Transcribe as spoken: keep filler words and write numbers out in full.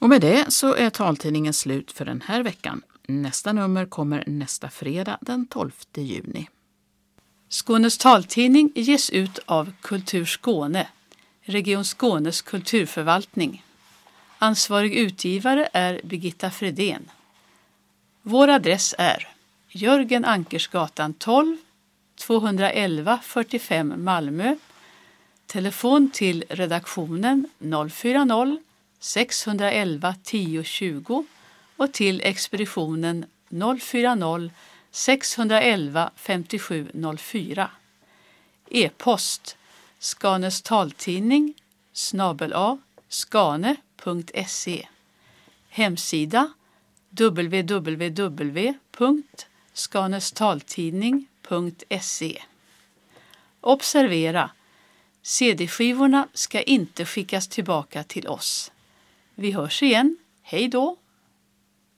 Och med det så är taltidningen slut för den här veckan. Nästa nummer kommer nästa fredag den tolfte juni. Skånes taltidning ges ut av Kultur Skåne, Region Skånes kulturförvaltning. Ansvarig utgivare är Birgitta Fredén. Vår adress är Jörgen Ankersgatan tolv, tvåhundraelva fyrtiofem Malmö. Telefon till redaktionen noll fyra noll, sex ett ett tio tjugo och till expeditionen noll fyra noll, sex ett ett femtiosju noll fyra. E-post Skanes taltidning snabel a skane punkt se. Hemsida w w w punkt skanestaltidning punkt se. Observera, C D-skivorna ska inte skickas tillbaka till oss. Vi hörs igen. Hej då!